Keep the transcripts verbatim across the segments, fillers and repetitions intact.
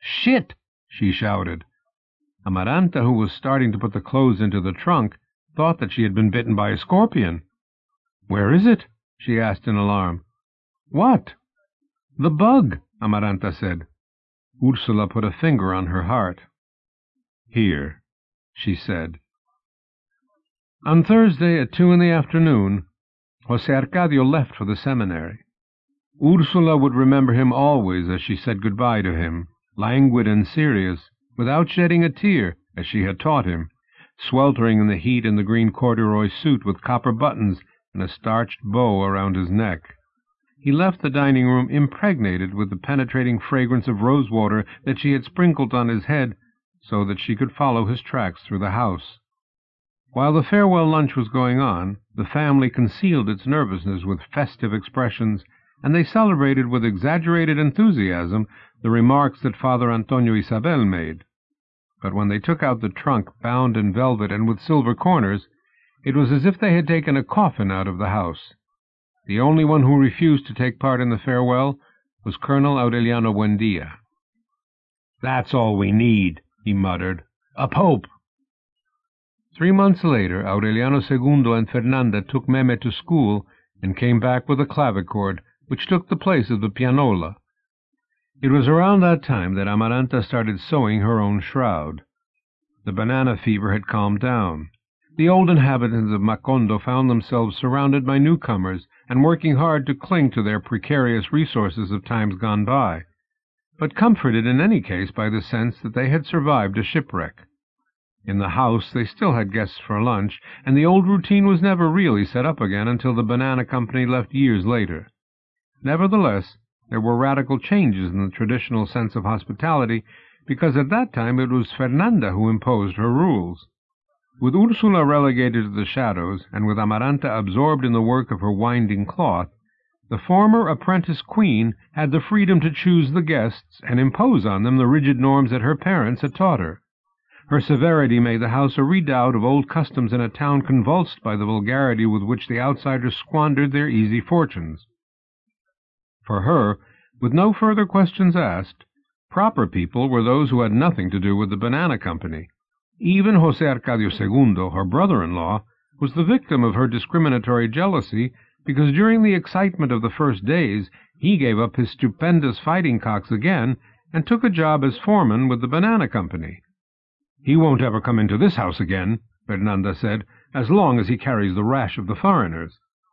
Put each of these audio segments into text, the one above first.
"Shit!" she shouted. Amaranta, who was starting to put the clothes into the trunk, thought that she had been bitten by a scorpion. "Where is it?" she asked in alarm. "What?" "The bug," Amaranta said. Ursula put a finger on her heart. "Here," she said. On Thursday at two in the afternoon, José Arcadio left for the seminary. Ursula would remember him always as she said goodbye to him, languid and serious, without shedding a tear, as she had taught him, sweltering in the heat in the green corduroy suit with copper buttons and a starched bow around his neck. He left the dining-room impregnated with the penetrating fragrance of rosewater that she had sprinkled on his head so that she could follow his tracks through the house. While the farewell lunch was going on, the family concealed its nervousness with festive expressions, and they celebrated with exaggerated enthusiasm the remarks that Father Antonio Isabel made. But when they took out the trunk bound in velvet and with silver corners, it was as if they had taken a coffin out of the house. The only one who refused to take part in the farewell was Colonel Aureliano Buendia. "That's all we need," he muttered. "A pope!" Three months later, Aureliano Segundo and Fernanda took Meme to school and came back with a clavichord, which took the place of the pianola. It was around that time that Amaranta started sewing her own shroud. The banana fever had calmed down. The old inhabitants of Macondo found themselves surrounded by newcomers and working hard to cling to their precarious resources of times gone by, but comforted in any case by the sense that they had survived a shipwreck. In the house they still had guests for lunch, and the old routine was never really set up again until the Banana Company left years later. Nevertheless, there were radical changes in the traditional sense of hospitality, because at that time it was Fernanda who imposed her rules. With Ursula relegated to the shadows, and with Amaranta absorbed in the work of her winding cloth, the former apprentice queen had the freedom to choose the guests and impose on them the rigid norms that her parents had taught her. Her severity made the house a redoubt of old customs in a town convulsed by the vulgarity with which the outsiders squandered their easy fortunes. For her, with no further questions asked, proper people were those who had nothing to do with the Banana Company. Even José Arcadio Segundo, her brother-in-law, was the victim of her discriminatory jealousy, because during the excitement of the first days he gave up his stupendous fighting cocks again and took a job as foreman with the Banana Company. "He won't ever come into this house again," Fernanda said, "as long as he carries the rash of the foreigners."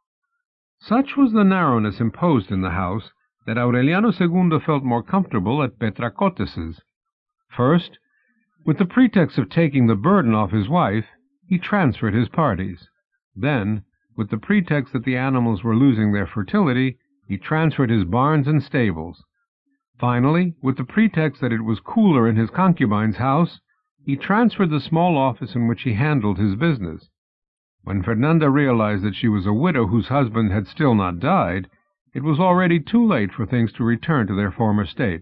Such was the narrowness imposed in the house that Aureliano Segundo felt more comfortable at Petracotes's. First, with the pretext of taking the burden off his wife, he transferred his parties. Then, with the pretext that the animals were losing their fertility, he transferred his barns and stables. Finally, with the pretext that it was cooler in his concubine's house, he transferred the small office in which he handled his business. When Fernanda realized that she was a widow whose husband had still not died, it was already too late for things to return to their former state.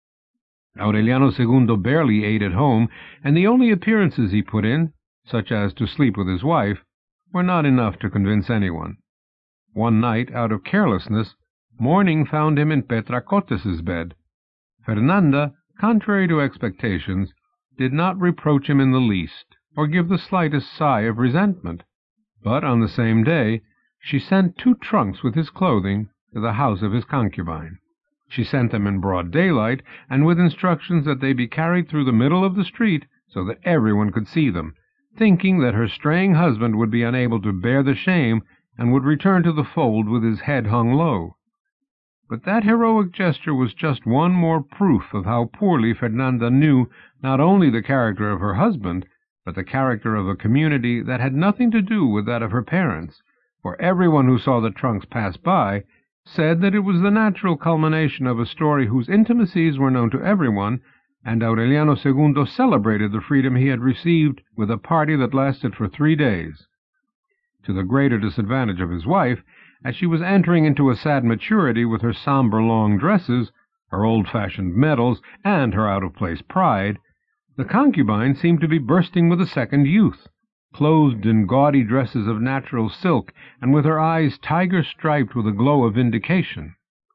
Aureliano Segundo barely ate at home, and the only appearances he put in, such as to sleep with his wife, were not enough to convince anyone. One night, out of carelessness, morning found him in Petracotes's bed. Fernanda, contrary to expectations, did not reproach him in the least, or give the slightest sigh of resentment, but on the same day she sent two trunks with his clothing to the house of his concubine. She sent them in broad daylight, and with instructions that they be carried through the middle of the street so that everyone could see them, thinking that her straying husband would be unable to bear the shame and would return to the fold with his head hung low. But that heroic gesture was just one more proof of how poorly Fernanda knew not only the character of her husband, but the character of a community that had nothing to do with that of her parents, for everyone who saw the trunks pass by said that it was the natural culmination of a story whose intimacies were known to everyone, and Aureliano Segundo celebrated the freedom he had received with a party that lasted for three days. To the greater disadvantage of his wife, as she was entering into a sad maturity with her somber long dresses, her old-fashioned medals, and her out-of-place pride, the concubine seemed to be bursting with a second youth, clothed in gaudy dresses of natural silk, and with her eyes tiger-striped with a glow of vindication.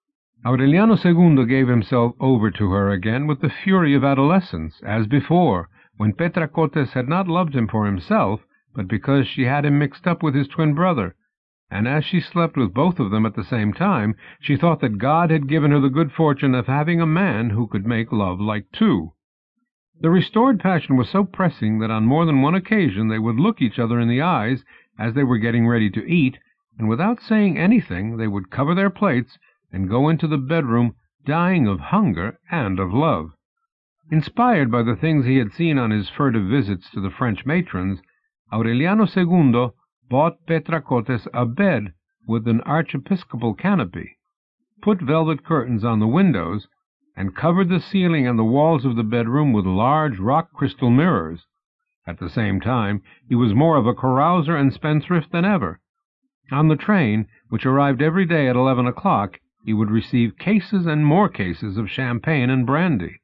Aureliano Segundo gave himself over to her again with the fury of adolescence, as before, when Petracotes had not loved him for himself, but because she had him mixed up with his twin brother, and as she slept with both of them at the same time, she thought that God had given her the good fortune of having a man who could make love like two. The restored passion was so pressing that on more than one occasion they would look each other in the eyes as they were getting ready to eat, and without saying anything they would cover their plates and go into the bedroom, dying of hunger and of love. Inspired by the things he had seen on his furtive visits to the French matrons, Aureliano Segundo bought Petracotes a bed with an archiepiscopal canopy, put velvet curtains on the windows, and covered the ceiling and the walls of the bedroom with large rock crystal mirrors. At the same time, he was more of a carouser and spendthrift than ever. On the train, which arrived every day at eleven o'clock, he would receive cases and more cases of champagne and brandy.